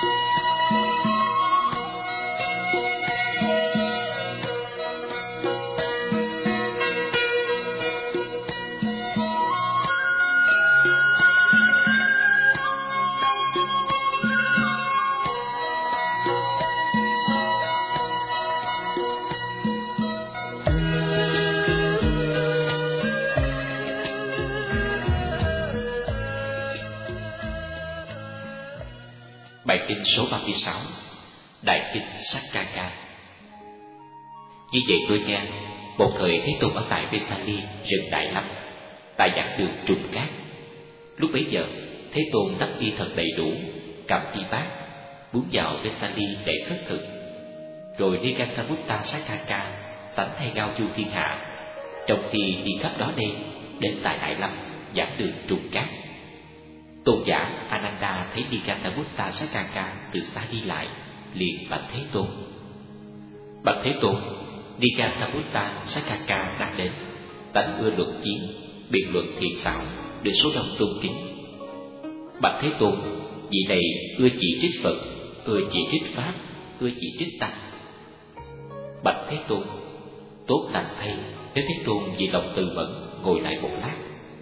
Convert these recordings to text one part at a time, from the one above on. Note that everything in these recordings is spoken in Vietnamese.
Bài kinh số 36, Đại kinh Sakkaka. Như vậy tôi nghe, một thời Thế Tôn ở tại Vesali, rừng Đại Lâm, tại giảng đường Trùng Cát. Lúc bấy giờ, Thế Tôn đắp y thật đầy đủ, cầm y bát, bước vào Vesali để khất thực. Rồi Niganthaputta Sakkaka tánh thay ngao du thiên hạ, trong khi đi khắp đó đây, đến tại Đại Lâm, giảng đường Trùng Cát. Tôn giả Ananda thấy Niganthaputta Sakkaka từ xa đi lại, liền bạch Thế Tôn: Bạch Thế Tôn, Niganthaputta Sakkaka đang đến, tánh ưa luận chiến, biện luận thiện xảo, được số đông tôn kính. Bạch Thế Tôn, vị này ưa chỉ trích Phật, ưa chỉ trích Pháp, ưa chỉ trích Tăng. Bạch Thế Tôn, tốt lành thay nếu Thế Tôn vì lòng từ mẫn ngồi lại một lát.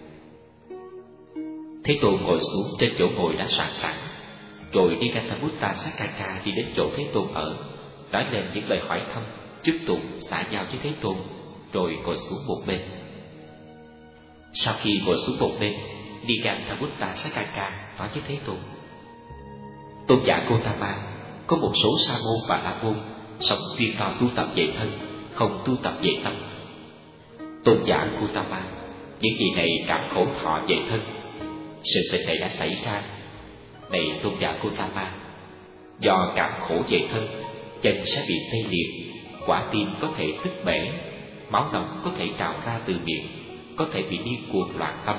Thế Tôn ngồi xuống trên chỗ ngồi đã soạn sẵn, rồi Niganthaputta Sakkaka đi đến chỗ Thế Tôn ở, nói lên những lời hỏi thăm, chúc tụng, xã giao với Thế Tôn, rồi ngồi xuống một bên. Sau khi ngồi xuống một bên, Niganthaputta Sakkaka nói với Thế Tôn: Tôn giả Gotama, có một số sa môn và la môn sống chuyên lo tu tập về thân, không tu tập về tâm. Tôn giả Gotama, những gì này cảm khổ thọ về thân. Sự tình này đã xảy ra. Này Tôn giả Gotama, do cảm khổ về thân, chân sẽ bị tê liệt, quả tim có thể tức bể, máu nóng có thể trào ra từ miệng, có thể bị điên cuồng loạn tâm.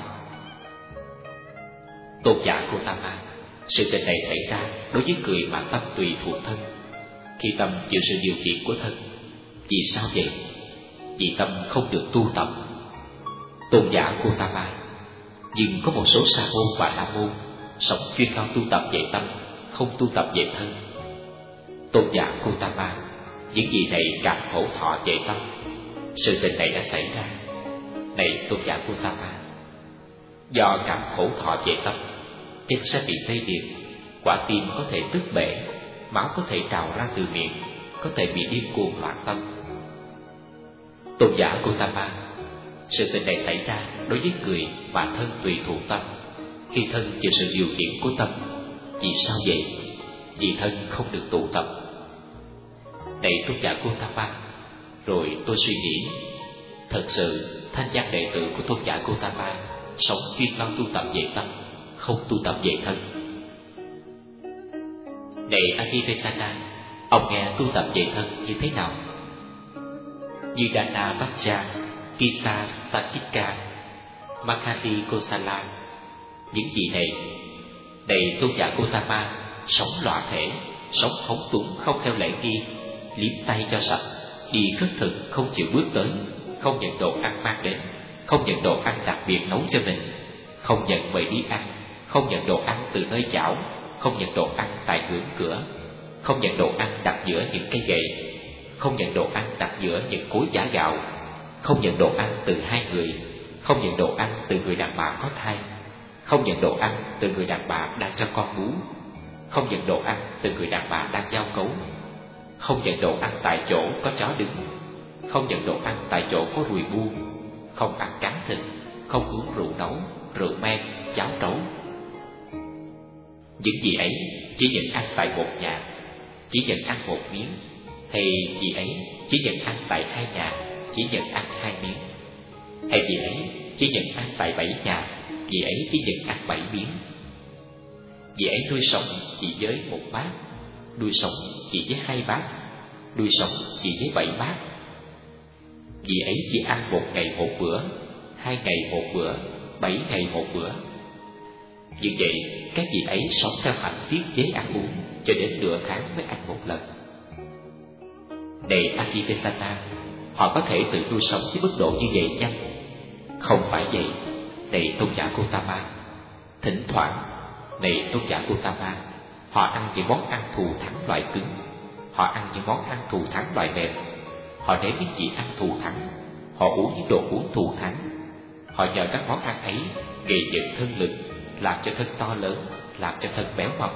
Tôn giả Gotama, sự tình này xảy ra đối với người mà tâm tùy thuộc thân. Khi tâm chịu sự điều khiển của thân. Vì sao vậy? Vì tâm không được tu tập. Tôn giả Gotama, nhưng có một số sa môn và la môn sống chuyên lo tu tập về tâm, không tu tập về thân. Tôn giả Gotama, những gì này cảm khổ thọ về tâm. Sự tình này đã xảy ra. Này Tôn giả Gotama, do cảm khổ thọ về tâm, chân sẽ bị tê liệt, quả tim có thể tức bể, máu có thể trào ra từ miệng, có thể bị điên cuồng loạn tâm. Tôn giả Gotama, sự tình này xảy ra đối với người mà thân tùy thuộc tâm. Khi thân chịu sự điều khiển của tâm. Vì sao vậy? Vì thân không được tụ tập. Này Tôn giả Gotama, rồi tôi suy nghĩ, thật sự thanh văn đệ tử của Tôn giả Gotama sống chuyên lo tu tập về tâm, không tu tập về thân. Này Adivesana, ông nghe tu tập về thân như thế nào? Như Dana Bhaja, Kisa Satika, Makati Kosala, những gì này? Này Tôn giả Gotama, sống lõa thể, sống phóng túng không theo lễ nghi, liếm tay cho sạch, đi khất thực không chịu bước tới, không nhận đồ ăn mang đến, không nhận đồ ăn đặc biệt nấu cho mình, không nhận mời đi ăn, không nhận đồ ăn từ nơi chảo, không nhận đồ ăn tại ngưỡng cửa, không nhận đồ ăn đặt giữa những cây gậy, không nhận đồ ăn đặt giữa những cối giã gạo, không nhận đồ ăn từ hai người, không nhận đồ ăn từ người đàn bà có thai, không nhận đồ ăn từ người đàn bà đang cho con bú, không nhận đồ ăn từ người đàn bà đang giao cấu, không nhận đồ ăn tại chỗ có chó đứng, không nhận đồ ăn tại chỗ có ruồi bu, không ăn cá thịt, không uống rượu nấu, rượu men, cháo nấu. Những gì ấy chỉ nhận ăn tại một nhà, chỉ nhận ăn một miếng, hay gì ấy chỉ nhận ăn tại hai nhà, chỉ nhận ăn hai miếng, hay gì ấy chỉ nhận ăn tại 7 nhà, vì ấy chỉ nhận ăn 7 miếng. Vì ấy nuôi sống chỉ với 1 bát, nuôi sống chỉ với 2 bát, nuôi sống chỉ với 7 bát. Vì ấy chỉ ăn 1 ngày 1 bữa, 2 ngày 1 bữa, 7 ngày 1 bữa. Như vậy, các vị ấy sống theo hạnh tiết chế ăn uống cho đến nửa tháng mới ăn 1 lần. Này Adivesana, họ có thể tự nuôi sống với mức độ như vậy chăng? Không phải vậy. Này Tôn giả Gotama, thỉnh thoảng, này Tôn giả Gotama, Họ ăn những món ăn thù thắng loại cứng, họ ăn những món ăn thù thắng loại mềm. Họ nếm những gì ăn thù thắng, họ uống những đồ uống thù thắng. Họ nhờ các món ăn ấy gây dựng thân lực, làm cho thân to lớn, làm cho thân béo mập.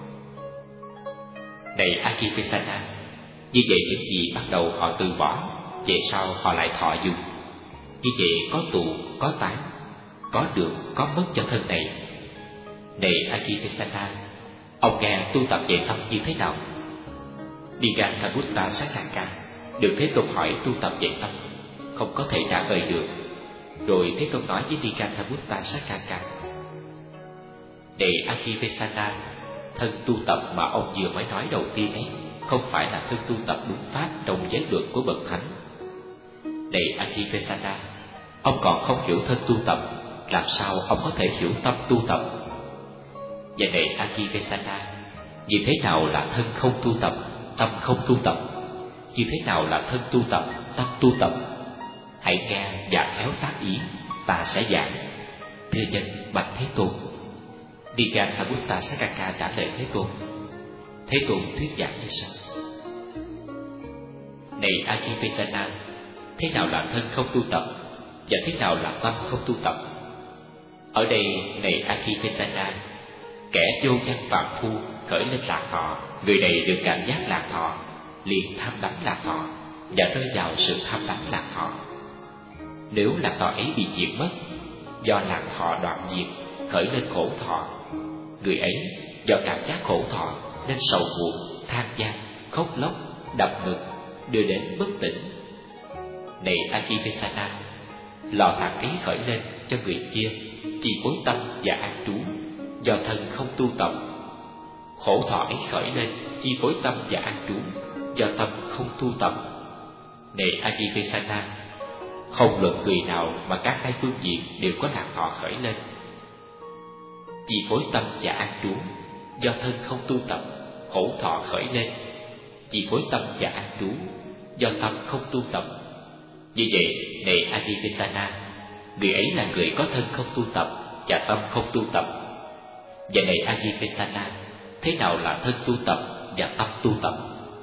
Này Akipesana, như vậy những gì ban đầu họ từ bỏ, về sau họ lại thọ dùng. Như vậy có tụ, có tán, có được, có mất cho thân này. Này Akipesana, ông nghe tu tập về tâm như thế nào? Diganthabutta Sakaka được Thế Tôn hỏi tu tập về tâm, không có thể trả lời được. Rồi Thế Tôn nói với Diganthabutta Sakaka: Này Akipesana, thân tu tập mà ông vừa mới nói đầu tiên ấy không phải là thân tu tập đúng pháp trong giới luật của bậc thánh. Này Akipesana, ông còn không hiểu thân tu tập, làm sao ông có thể hiểu tâm tu tập? Và này Akipesana, như thế nào là thân không tu tập, tâm không tu tập? Như thế nào là thân tu tập, tâm tu tập? Hãy nghe và khéo tác ý, ta sẽ giảng. Thưa dân bạch Thế Tôn. Diganthabutta Sakaka trả lời Thế Tôn. Thế Tôn thuyết giảng như sau: Này Akipesana, thế nào là thân không tu tập, và thế nào là tâm không tu tập? Ở đây, này Akipesana, kẻ vô văn phàm phu khởi lên lạc thọ, người này được cảm giác lạc thọ, liền tham đắm lạc thọ và rơi vào sự tham đắm lạc thọ. Nếu lạc thọ ấy bị diệt mất, do lạc thọ đoạn diệt khởi lên khổ thọ, người ấy do cảm giác khổ thọ nên sầu muộn, than van, khóc lóc, đập ngực, đưa đến bất tỉnh. Này Akipesana, lò than ấy khởi lên cho người kia chi phối tâm và an trú, do thân không tu tập. Khổ thọ ấy khởi lên chi phối tâm và an trú, do tâm không tu tập. Này Akipesana, không luận người nào mà các hai phương diện đều có lạc thọ khởi lên. Chi phối tâm và an trú, do thân không tu tập, khổ thọ khởi lên. Chi phối tâm và an trú, do tâm không tu tập. Như vậy, này Akipesana, người ấy là người có thân không tu tập và tâm không tu tập. Và này Akipesana, thế nào là thân tu tập và tâm tu tập?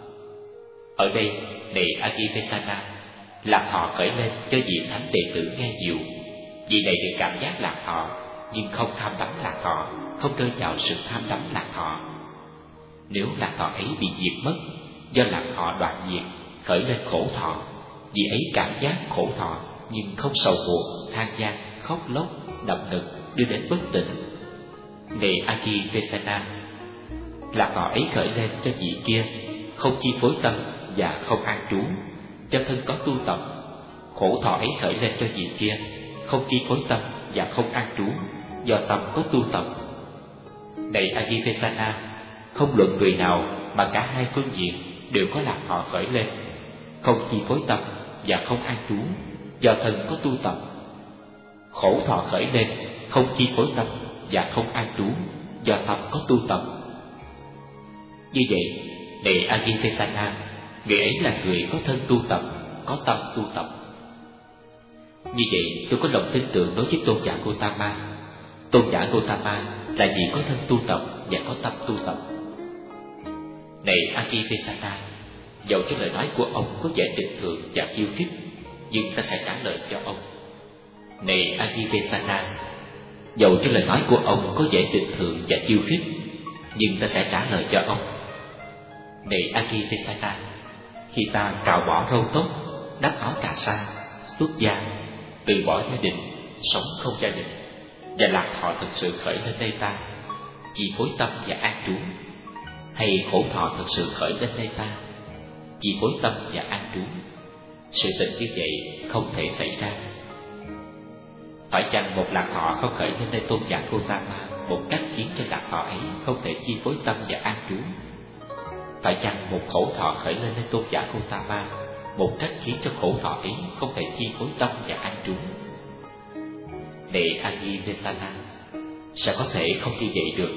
Ở đây, này Akipesana, lạc thọ khởi lên cho vị thánh đệ tử nghe nhiều. Vị này được cảm giác lạc thọ, nhưng không tham đắm lạc thọ, không rơi vào sự tham đắm lạc thọ. Nếu lạc thọ ấy bị diệt mất, do lạc thọ đoạn diệt khởi lên khổ thọ, vị ấy cảm giác khổ thọ nhưng không sầu muộn, than van, khóc lóc, đập ngực, đưa đến bất tỉnh. Này Akipesana, lạc thọ ấy khởi lên cho vị kia không chi phối tâm và không an trú, cho thân có tu tập. Khổ thọ ấy khởi lên cho vị kia không chi phối tâm và không an trú, do tâm có tu tập. Này Akipesana, không luận người nào mà cả hai phương diện đều có lạc thọ khởi lên, không chi phối tâm và không an trú, do thân có tu tập. Khổ thọ khởi lên không chi phối tâm và không an trú, do tâm có tu tập. Như vậy, này Akipesana, người ấy là người có thân tu tập, có tâm tu tập. Như vậy, tôi có lòng tin tưởng đối với tôn giả Gotama. Tôn giả Gotama là vị có thân tu tập và có tâm tu tập. Này Akipesana, dẫu cho lời nói của ông có vẻ bình thường và khiêu khích, nhưng ta sẽ trả lời cho ông. Này Akipesana, dẫu cho lời nói của ông có vẻ bình thường và khiêu khích, nhưng ta sẽ trả lời cho ông. Này Akipesana, khi ta cạo bỏ râu tóc, đắp áo cà sa, xuất gia, từ bỏ gia đình, sống không gia đình, và lạc thọ thực sự khởi lên đây ta, chi phối tâm và an trú, hay khổ thọ thực sự khởi lên đây ta, chi phối tâm và an trú, sự tình như vậy không thể xảy ra. Phải chăng một lạc thọ không khởi lên đây tôn giả Gotama một cách khiến cho lạc thọ ấy không thể chi phối tâm và an trú? Phải chăng một khổ thọ khởi lên đây tôn giả Gotama một cách khiến cho khổ thọ ấy không thể chi phối tâm và an trú? Này Akipesana, sao có thể không như vậy được?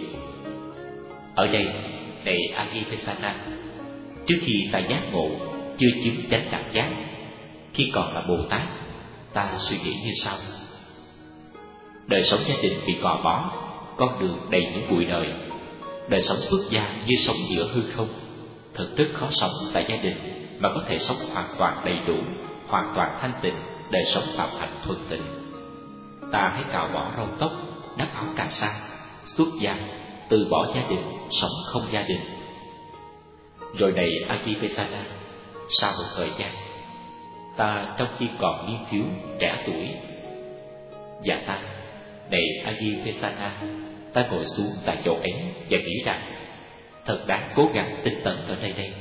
Ở đây, này Akipesana, trước khi ta giác ngộ, chưa chứng chánh đẳng giác, khi còn là Bồ Tát, ta suy nghĩ như sau: đời sống gia đình bị gò bó, con đường đầy những bụi đời. Đời sống xuất gia như sống giữa hư không, thật rất khó sống tại gia đình mà có thể sống hoàn toàn đầy đủ, hoàn toàn thanh tịnh, đời sống phạm hạnh thuần tịnh. Ta hãy cạo bỏ râu tóc, đắp áo cà sa, xuất gia, từ bỏ gia đình, sống không gia đình. Rồi này Akivesana, sau một thời gian, ta trong khi còn niên thiếu trẻ tuổi, và ta, này Akivesana, ta ngồi xuống tại chỗ ấy và nghĩ rằng thật đáng cố gắng tinh tấn ở nơi đây.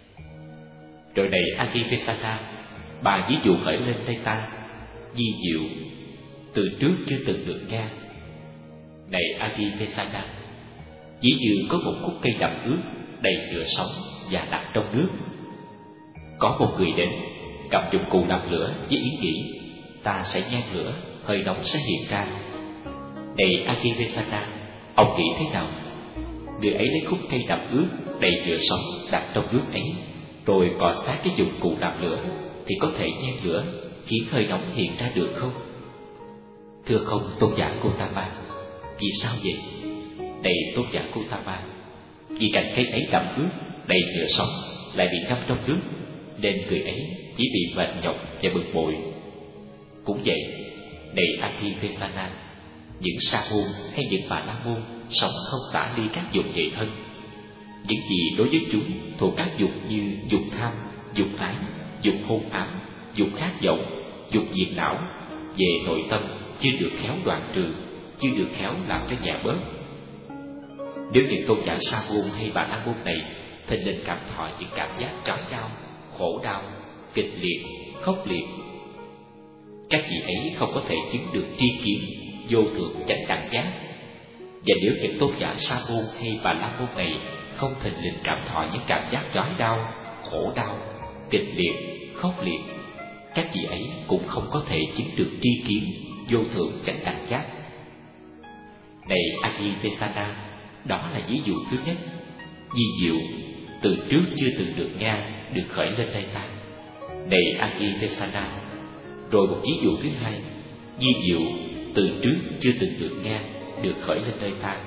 Rồi này Akivesana, bà ví dụ khởi lên tay ta, di diệu, từ trước chưa từng được nghe. Này Akivesana, ví như có một khúc cây đậm ướt đầy nhựa sống và đặt trong nước. Có một người đến, cầm dụng cụ làm lửa với ý nghĩ ta sẽ nhang lửa, hơi nóng sẽ hiện ra. Này Akivesana, ông nghĩ thế nào? Người ấy lấy khúc cây đậm ướt đầy nhựa sống đặt trong nước ấy, rồi cọ sát cái dụng cụ làm lửa, thì có thể nhang lửa, khiến hơi nóng hiện ra được không? Thưa không, tôn giả Gotama. Vì sao vậy? Này tôn giả Gotama, vì cành cây ấy đậm ướt đầy nhựa sống lại bị ngâm trong nước, nên người ấy chỉ bị mệt nhọc và bực bội. Cũng vậy, này Akivesana, những sa môn hay những bà la môn sống không xả ly các dục vậy thân. Những gì đối với chúng thuộc các dục như dục tham, dục ái, dục hôn ám, dục khát vọng, dục diệt não, về nội tâm chưa được khéo đoạn trừ, chưa được khéo làm cho nhẹ bớt. Nếu những tôn giả sa môn hay bà la môn này thình lình cảm thọ những cảm giác chói đau, khổ đau, kịch liệt, khốc liệt, các vị ấy không có thể chứng được tri kiến vô thượng chánh đẳng giác. Và nếu những tôn giả sa môn hay bà la môn này không thình lình cảm thọ những cảm giác chói đau, khổ đau, kịch liệt, khốc liệt, các vị ấy cũng không có thể chứng được tri kiến vô thượng chánh đẳng giác. Này Akivesana, đó là ví dụ thứ nhất, di diệu, từ trước chưa từng được nghe, được khởi lên đây ta. Này Akivesana, rồi một ví dụ thứ hai, di diệu, từ trước chưa từng được nghe, được khởi lên nơi ta.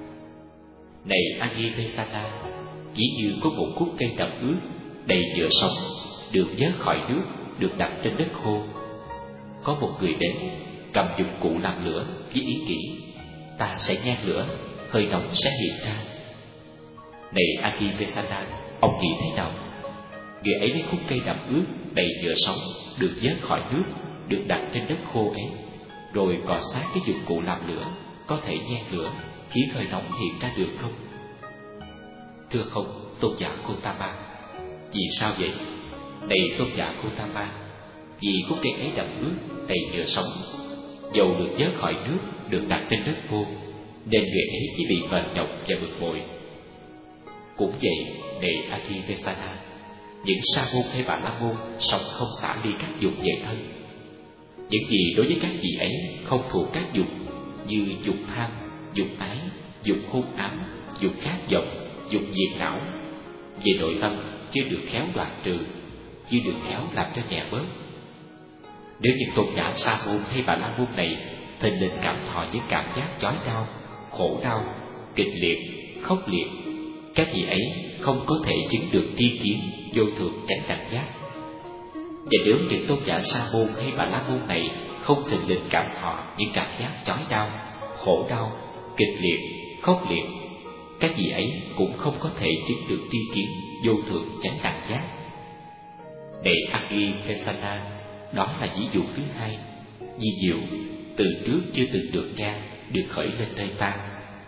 Này Akivesana, ví như có một khúc cây đậm ướt đầy nhựa sống được vớt khỏi nước, được đặt trên đất khô. Có một người đến, cầm dụng cụ làm lửa với ý nghĩ ta sẽ nhang lửa, hơi nóng sẽ hiện ra. Này Akivesana, ông nghĩ thế nào? Người ấy lấy khúc cây đậm ướt đầy nhựa sống được vớt khỏi nước, được đặt trên đất khô ấy, rồi cọ sát cái dụng cụ làm lửa, có thể nhang lửa, khiến hơi nóng hiện ra được không? Thưa không, tôn giả Gotama. Vì sao vậy? Này tôn giả Gotama, vì khúc cây ấy đậm ướt đầy nhựa sống, dầu được vớt khỏi nước, được đặt trên đất khô, nên người ấy chỉ bị mệt nhọc và bực bội. Cũng vậy, này Akivesana, những sa môn hay bà la môn sống không xả ly các dục về thân. Những gì đối với các vị ấy không thuộc các dục như dục tham, dục ái, dục hôn ám, dục khát vọng, dục diệt não, về nội tâm chưa được khéo đoạn trừ, chưa được khéo làm cho nhẹ bớt. Nếu những tôn giả sa môn hay bà la môn này thình lình cảm thọ những cảm giác chói đau, khổ đau, kịch liệt, khốc liệt, các vị ấy không có thể chứng được tri kiến vô thượng chánh đẳng giác. Và nếu những tôn giả sa môn hay bà la môn này không thình lình cảm thọ những cảm giác chói đau, khổ đau, kịch liệt, khốc liệt, các vị ấy cũng không có thể chứng được tri kiến vô thượng chánh đẳng giác. Này Akivesana, đó là ví dụ thứ hai, di diệu, từ trước chưa từng được nghe, được khởi lên nơi ta.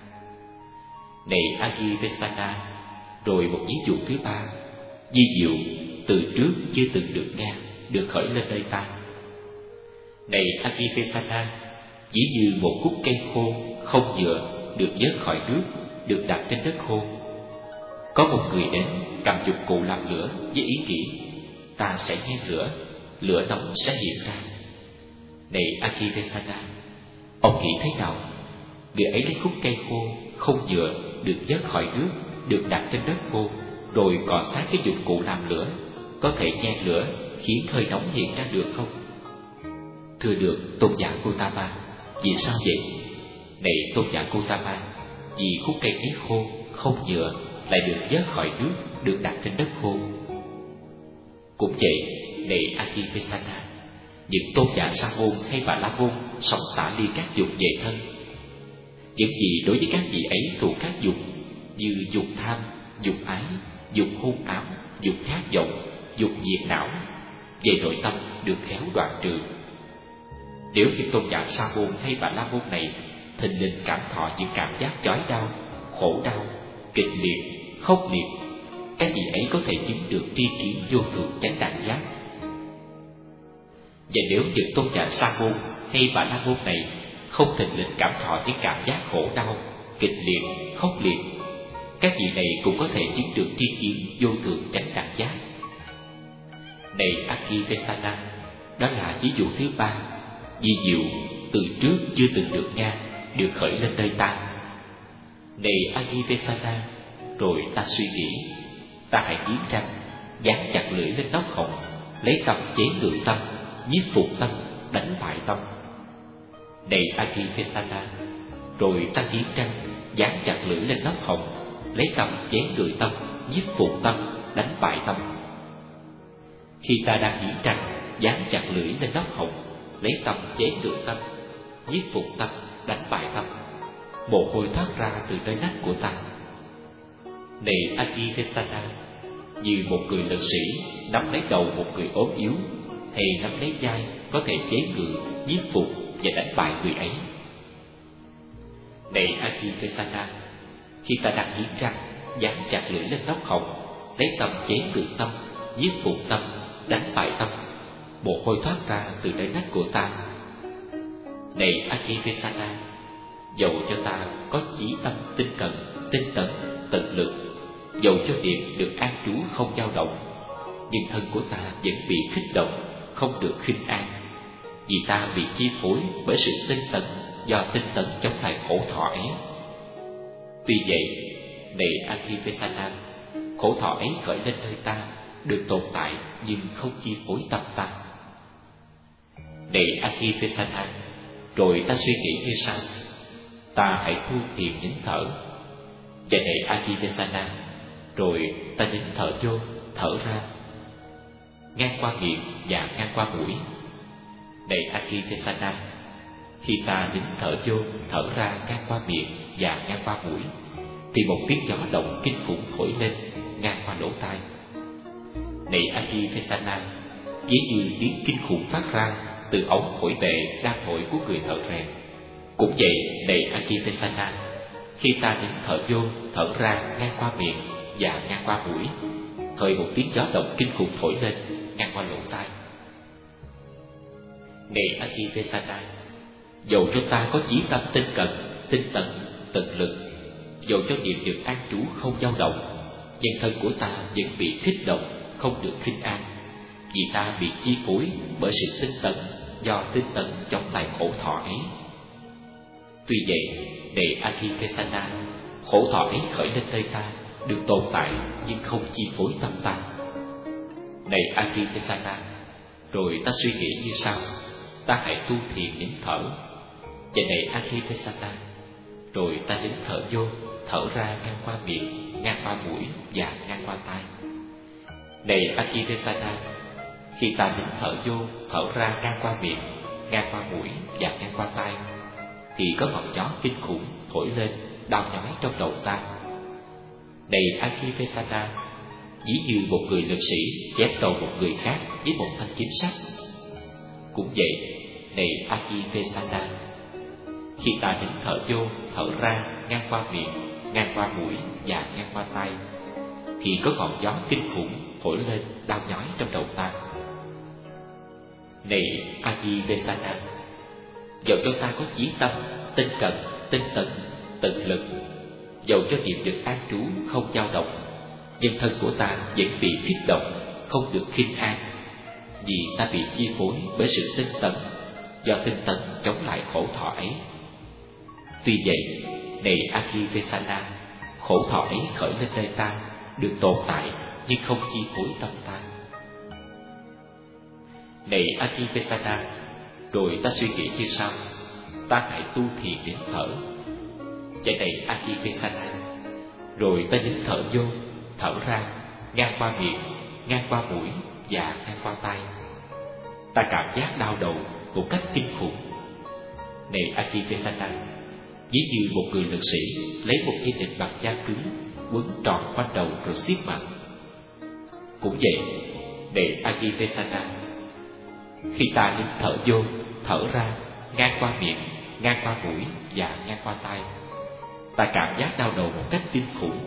Này Akivesana, rồi một ví dụ thứ ba, di diệu, từ trước chưa từng được nghe, được khởi lên nơi ta. Này Akivesana, chỉ như một khúc cây khô không nhựa được vớt khỏi nước, được đặt trên đất khô. Có một người đến, cầm dụng cụ làm lửa với ý nghĩ ta sẽ nhang lửa, lửa nóng sẽ hiện ra. Này Akivesana, ông nghĩ thế nào? Người ấy lấy khúc cây khô không nhựa được vớt khỏi nước, được đặt trên đất khô, rồi cọ sát cái dụng cụ làm lửa, có thể nhang lửa, khiến hơi nóng hiện ra được không? Thưa được, tôn giả Gotama. Vì sao vậy? Này tôn giả Gotama, vì khúc cây ấy khô không nhựa lại được vớt khỏi nước, được đặt trên đất khô. Cũng vậy, này Akivesana, những tôn giả Sa môn hay Bà La môn sống xả ly các dục về thân. Những gì đối với các vị ấy thuộc các dục như dục tham, dục ái, dục hôn ám, dục khát vọng, dục diệt não, về nội tâm được khéo đoạn trừ. Nếu những tôn giả Sa môn hay Bà La môn này thình lình cảm thọ những cảm giác chói đau, khổ đau, kịch liệt, khốc liệt, các vị ấy có thể chứng được tri kiến vô thượng chánh đẳng giác. Và nếu những tôn giả Sa môn hay Bà La môn này không thình lình cảm thọ những cảm giác khổ đau, kịch liệt, khốc liệt, các vị này cũng có thể chứng được tri kiến vô thượng chánh đẳng giác. Này Akivesana, đó là ví dụ thứ ba, vi diệu từ trước chưa từng được nghe, được khởi lên nơi ta. Này Akivesana, rồi ta suy nghĩ, ta hãy nghiến răng, dán chặt lưỡi lên nóc họng, lấy tâm chế ngự tâm, nhiếp phục tâm, đánh bại tâm. Này Akivesana, rồi ta nghiến răng, dán chặt lưỡi lên nóc họng, lấy tâm chế ngự tâm, nhiếp phục tâm, đánh bại tâm. Khi ta đang nghiến răng, dán chặt lưỡi lên nóc họng, lấy tâm chế ngự tâm, nhiếp phục tâm, đánh bại tâm, mồ hôi thoát ra từ nơi nách của ta. Này Akivesana, như một người lực sĩ nắm lấy đầu một người ốm yếu, hay nắm lấy vai có thể chế ngự, nhiếp phục và đánh bại người ấy. Này Akivesana, khi ta đang nghiến răng, dán chặt lưỡi lên nóc họng, lấy tâm chế ngự tâm, nhiếp phục tâm, đánh bại tâm, mồ hôi thoát ra từ nơi nách của ta. Này Akivesana, dầu cho ta có chí tâm tinh cận, tinh tấn, tận lực, dầu cho niệm được an trú không dao động, nhưng thân của ta vẫn bị khích động, không được khinh an, vì ta bị chi phối bởi sự tinh tấn, do tinh tấn chống lại khổ thọ ấy. Tuy vậy, này Akivesana, khổ thọ ấy khởi lên nơi ta, được tồn tại nhưng không chi phối tâm ta. Này Akivesana, rồi ta suy nghĩ như sau, ta hãy thu thiền nín thở. Và này Akivesana, rồi ta nín thở vô, thở ra, ngang qua miệng và ngang qua mũi. Này Akivesana, khi ta nín thở vô, thở ra ngang qua miệng và ngang qua mũi, thì một tiếng gió động kinh khủng thổi lên ngang qua lỗ tai. Này Akivesana, ví như tiếng kinh khủng phát ra từ ống thổi bệ đang thổi của người thợ rèn. Cũng vậy, này Akivesana, khi ta nín thở vô, thở ra ngang qua miệng và ngang qua mũi, thời một tiếng gió động kinh khủng thổi lên ngang qua lỗ tai. Này Akivesana, dầu cho ta có chí tâm tinh cận, tinh tấn, tận lực, dầu cho niệm được an trú không dao động, nhưng thân của ta vẫn bị khích động, không được khinh an, vì ta bị chi phối bởi sự tinh tấn, do tinh tấn chống lại khổ thọ ấy. Tuy vậy, này Akivesana, khổ thọ ấy khởi lên nơi ta, được tồn tại nhưng không chi phối tâm ta. Này Akivesana, rồi ta suy nghĩ như sau, ta hãy tu thiền nín thở. Và này Akivesana, rồi ta nín thở vô, thở ra ngang qua miệng, ngang qua mũi và ngang qua tai. Này Akivesana, khi ta nín thở vô, thở ra ngang qua miệng, ngang qua mũi và ngang qua tai, thì có ngọn gió kinh khủng thổi lên, đau nhói trong đầu ta. Này Akivesana, ví như một người lực sĩ chém đầu một người khác với một thanh kiếm sắt. Cũng vậy, này Akivesana, khi ta nín thở vô, thở ra ngang qua miệng, ngang qua mũi và ngang qua tai, thì có ngọn gió kinh khủng thổi lên, đau nhói trong đầu ta. Này Akivesana, dầu cho ta có chí tâm, tinh cận, tinh tấn, tận lực, dầu cho niệm được an trú không dao động, nhưng thân của ta vẫn bị khích động, không được khinh an, vì ta bị chi phối bởi sự tinh tấn, do tinh tấn chống lại khổ thọ ấy. Tuy vậy, này Akivesana, khổ thọ ấy khởi lên nơi ta, được tồn tại nhưng không chi phối tâm ta. Này Akivesana, rồi ta suy nghĩ như sau, ta hãy tu thiền nín thở. Vậy này Akivesana, rồi ta nín thở vô, thở ra, ngang qua miệng, ngang qua mũi và ngang qua tai. Ta cảm giác đau đầu một cách kinh khủng. Này Akivesana, ví như một người lực sĩ lấy một dây nịt bằng da cứng quấn tròn quanh đầu rồi siết mạnh. Cũng vậy, này Akivesana, khi ta nín thở vô, thở ra, ngang qua miệng, ngang qua mũi và ngang qua tai, ta cảm giác đau đầu một cách kinh khủng.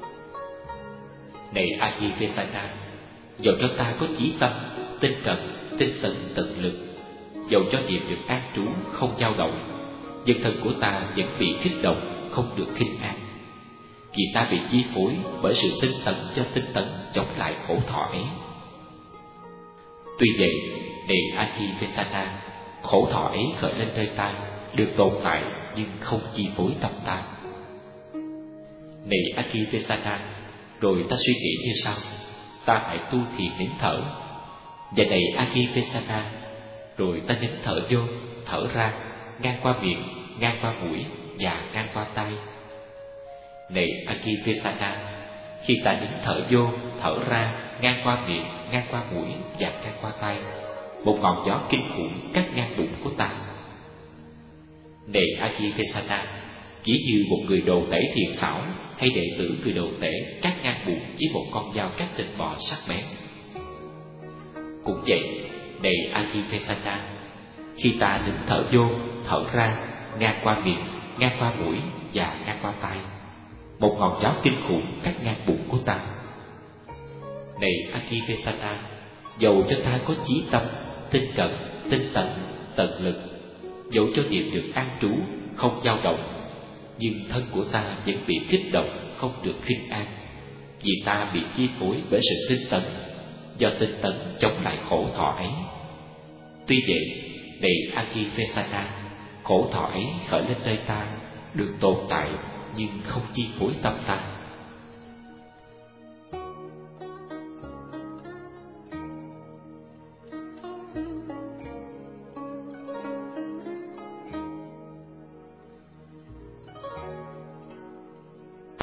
Này Akivesana, dầu cho ta có chí tâm, tinh cần, tinh tấn, tận lực, dầu cho niệm được an trú không dao động, nhân thân của ta vẫn bị kích động, không được khinh an, vì ta bị chi phối bởi sự tinh tấn cho tinh tấn chống lại khổ thọ ấy. Tuy vậy, này Akivesana, khổ thọ ấy khởi lên nơi ta, được tồn tại nhưng không chi phối tâm ta. Này Akivesana, rồi ta suy nghĩ như sau: ta hãy tu thiền nín thở. Và này Akivesana, rồi ta nín thở vô, thở ra, ngang qua miệng, ngang qua mũi và ngang qua tai. Này Akivesana, khi ta nín thở vô, thở ra, ngang qua miệng, ngang qua mũi và ngang qua tai, một ngọn gió kinh khủng cắt ngang bụng của ta. Này Akivesana, chỉ như một người đồ tể thiền xảo hay đệ tử người đồ tể cắt ngang bụng với một con dao cắt thịt bò sắc bén. Cũng vậy, này Akivesana, khi ta nín thở vô, thở ra, ngang qua miệng, ngang qua mũi và ngang qua tai, một ngọn gió kinh khủng cắt ngang bụng của ta. Này Akivesana, dầu cho ta có chí tâm, tinh cận, tinh tấn, tận lực, dẫu cho niệm được an trú không dao động, nhưng thân của ta vẫn bị kích động, không được khinh an, vì ta bị chi phối bởi sự tinh tấn, do tinh tấn chống lại khổ thọ ấy. Tuy vậy, này Akivesana, khổ thọ ấy khởi lên nơi ta, được tồn tại nhưng không chi phối tâm ta.